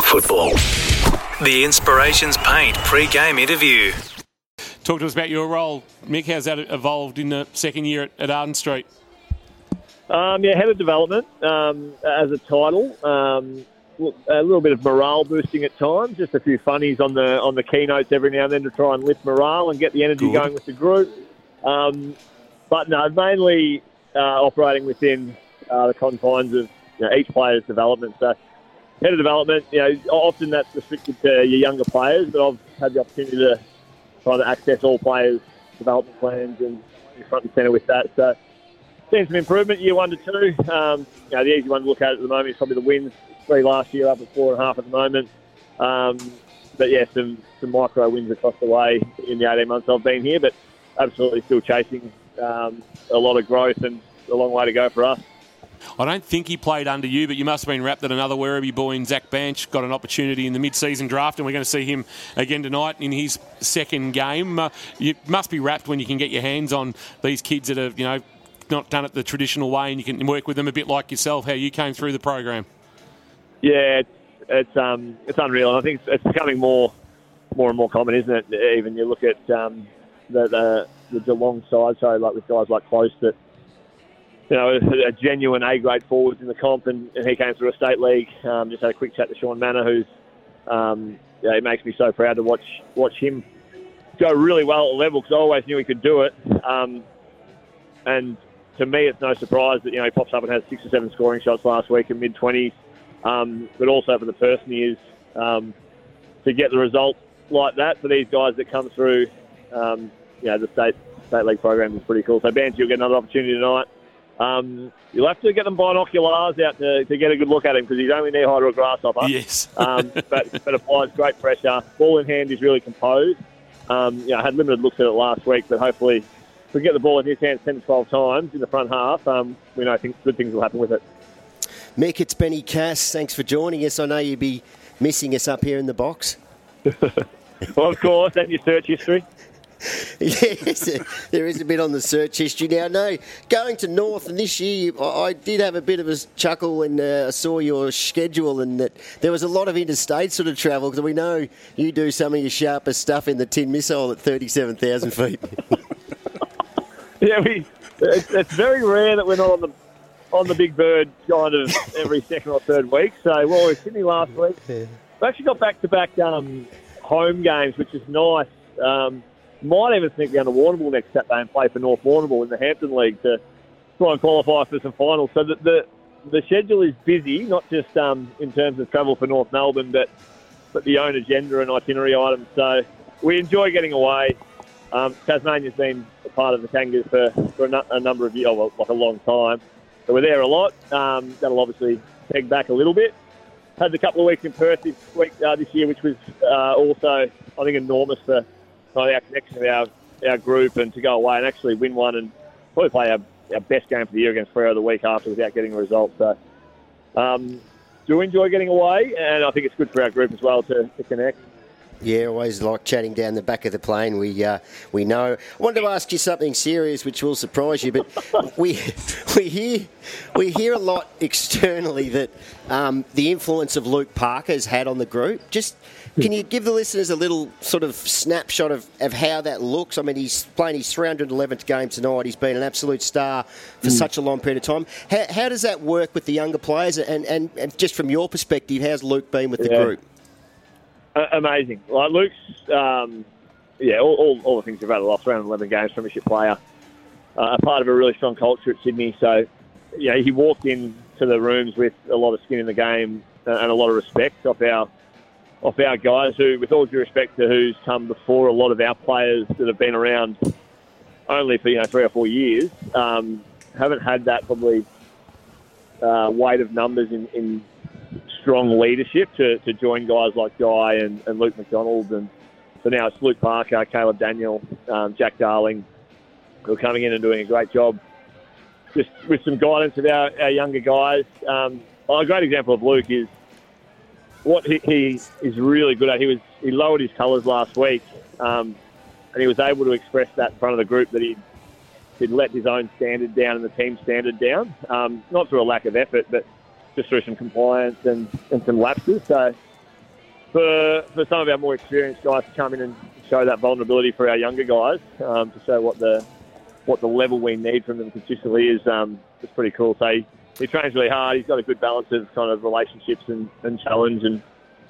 of football. The Inspirations Paint pre-game interview. Talk to us about your role, Mick. How's that evolved in the second year at Arden Street? Head of development as a title. A little bit of morale boosting at times. Just a few funnies on the keynotes every now and then to try and lift morale and get the energy going with the group. But no, mainly operating within the confines of each player's development. So head of development, often that's restricted to your younger players, but I've had the opportunity to try to access all players' development plans and be front and centre with that. So seen some improvement year 1 to 2. The easy one to look at the moment is probably the wins. 3 last year, up at 4.5 at the moment. But yeah, some micro wins across the way in the 18 months I've been here, but absolutely still chasing a lot of growth and a long way to go for us. I don't think he played under you, but you must have been wrapped that another Werribee boy in Zach Banch got an opportunity in the mid-season draft, and we're going to see him again tonight in his second game. You must be wrapped when you can get your hands on these kids that are, not done it the traditional way, and you can work with them a bit like yourself, how you came through the program. Yeah, it's unreal. And I think it's becoming more and more common, isn't it? Even you look at the Geelong side, so like with guys like Close that, a genuine A-grade forwards in the comp, and he came through a state league. Just had a quick chat to Sean Manor, who's, it makes me so proud to watch him go really well at the level, because I always knew he could do it. And to me, it's no surprise that, he pops up and has 6 or 7 scoring shots last week in mid-20s. But also for the person he is, to get the result like that for these guys that come through, the state league program is pretty cool. So, Banch, you'll get another opportunity tonight. You'll have to get them binoculars out to get a good look at him, because he's only knee high to a grasshopper. Yes. but applies great pressure. Ball in hand is really composed. I had limited looks at it last week, but hopefully if we get the ball in his hands 10 to 12 times in the front half, we know good things will happen with it. Mick, it's Benny Cass. Thanks for joining us. I know you'd be missing us up here in the box. Well, of course, and your search history. Yes, there is a bit on the search history. Now, no, going to North, and this year I did have a bit of a chuckle when I saw your schedule, and that there was a lot of interstate sort of travel, because we know you do some of your sharpest stuff in the tin missile at 37,000 feet. Yeah, it's very rare that we're not on the big bird kind of every second or third week. So, we were in Sydney last week. We actually got back-to-back home games, which is nice. Might even sneak down to Warrnambool next Saturday and play for North Warrnambool in the Hampton League to try and qualify for some finals. So the schedule is busy, not just in terms of travel for North Melbourne, but the own agenda and itinerary items. So we enjoy getting away. Tasmania's been a part of the Kangas for a number of years, like a long time. So we're there a lot. That'll obviously peg back a little bit. Had a couple of weeks in Perth this year, which was also, I think, enormous for our connection of our group, and to go away and actually win one and probably play our best game for the year against Freo the week after without getting a result. So do enjoy getting away, and I think it's good for our group as well to connect. Yeah, always like chatting down the back of the plane. We know. I wanted to ask you something serious, which will surprise you, but we hear a lot externally that the influence of Luke Parker has had on the group. Just can you give the listeners a little sort of snapshot of how that looks? I mean, he's playing his 311th game tonight. He's been an absolute star for such a long period of time. How does that work with the younger players? And just from your perspective, how's Luke been with the group? Amazing. Like Luke's, all the things you've had, lost 311 games, premiership player, a part of a really strong culture at Sydney. So, he walked into the rooms with a lot of skin in the game and a lot of respect off our guys who, with all due respect to who's come before, a lot of our players that have been around only for 3 or 4 years, haven't had that probably weight of numbers in strong leadership to join guys like Guy and Luke McDonald. And so now it's Luke Parker, Caleb Daniel, Jack Darling, who are coming in and doing a great job just with some guidance of our younger guys. A great example of Luke is what he is really good at. He lowered his colours last week, and he was able to express that in front of the group that he'd let his own standard down and the team standard down, not through a lack of effort, but just through some compliance and some lapses. So for some of our more experienced guys to come in and show that vulnerability for our younger guys, to show what the level we need from them consistently is pretty cool. So he trains really hard. He's got a good balance of kind of relationships and challenge, and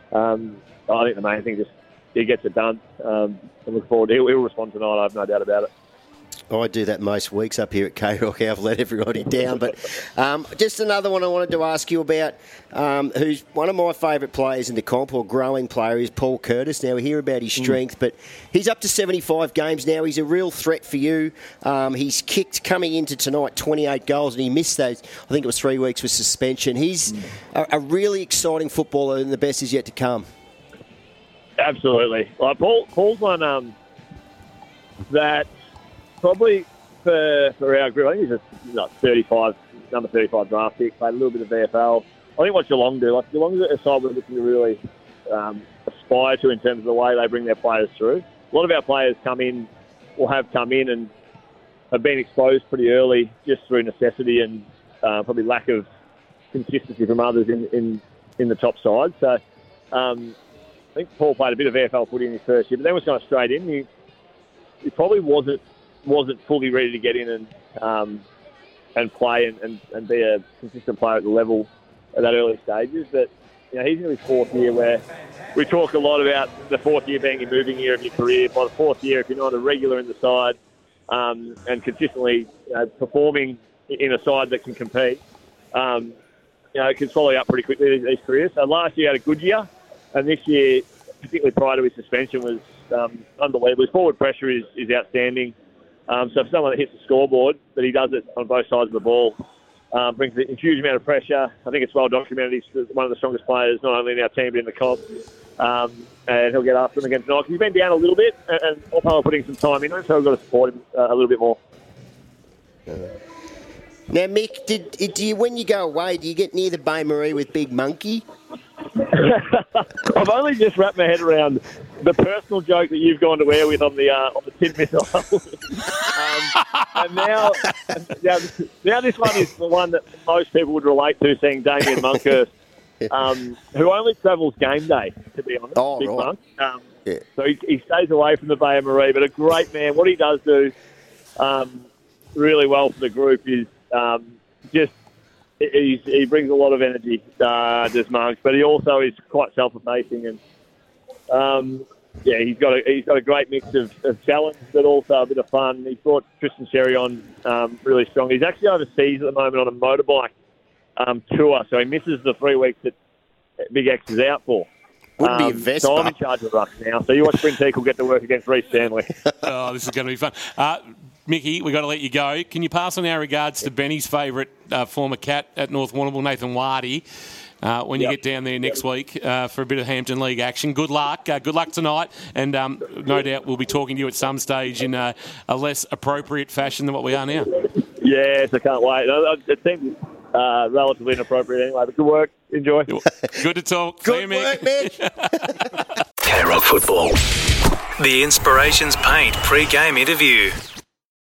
I think the main thing just he gets it done. I look forward. He'll respond tonight. I have no doubt about it. I do that most weeks up here at K-Rock. I've let everybody down. But just another one I wanted to ask you about, who's one of my favourite players in the comp, or growing player, is Paul Curtis. Now, we hear about his strength, but he's up to 75 games now. He's a real threat for you. He's kicked, coming into tonight, 28 goals, and he missed those, I think it was 3 weeks with suspension. He's a really exciting footballer, and the best is yet to come. Absolutely. Like Paul's one that... Probably for our group, I think he's a number 35 draft pick, played a little bit of VFL. I think what Geelong do, Geelong's a side we're looking to really aspire to in terms of the way they bring their players through. A lot of our players come in, or have come in, and have been exposed pretty early just through necessity and probably lack of consistency from others in the top side. So I think Paul played a bit of VFL footy in his first year, but then was kind of straight in. He probably wasn't fully ready to get in and play and be a consistent player at the level at that early stages. But he's in his fourth year, where we talk a lot about the fourth year being a moving year of your career. By the fourth year, if you're not a regular in the side and consistently performing in a side that can compete, it can swallow you up pretty quickly these careers. So last year he had a good year, and this year, particularly prior to his suspension, was unbelievable. His forward pressure is outstanding. So for someone that hits the scoreboard, but he does it on both sides of the ball, brings a huge amount of pressure. I think it's well documented. He's one of the strongest players, not only in our team, but in the comp. And he'll get after him again tonight. He's been down a little bit, and Opal putting some time into it, so we've got to support him a little bit more. Now, Mick, do you, when you go away, do you get near the Bay Marie with Big Monkey? I've only just wrapped my head around the personal joke that you've gone to air with on the tin missile. And now this one is the one that most people would relate to, seeing Damien Monkhurst, who only travels game day, to be honest. Oh, Big right. Monk. Yeah. So he stays away from the Bay Marie, but a great man. What he does do really well for the group is he brings a lot of energy, does Monk, but he also is quite self-effacing, and he's got a great mix of challenge, but also a bit of fun. He's brought Tristan Sherry on really strong. He's actually overseas at the moment on a motorbike tour, so he misses the 3 weeks that Big X is out for. Wouldn't be a Vespa. So I'm in charge of the ruck now. So you watch Bryn Teakle get to work against Reece Stanley. Oh, this is going to be fun. Mickey, we've got to let you go. Can you pass on our regards to Benny's favourite former cat at North Warrnambool, Nathan Wardy, when you get down there next week for a bit of Hampton League action? Good luck. Good luck tonight. And no doubt we'll be talking to you at some stage in a less appropriate fashion than what we are now. Yes, I can't wait. It seems relatively inappropriate anyway, but good work. Enjoy. Good to talk. Good See you, work, Mick. Mick. K-Rock Football. The Inspirations Paint pre-game interview.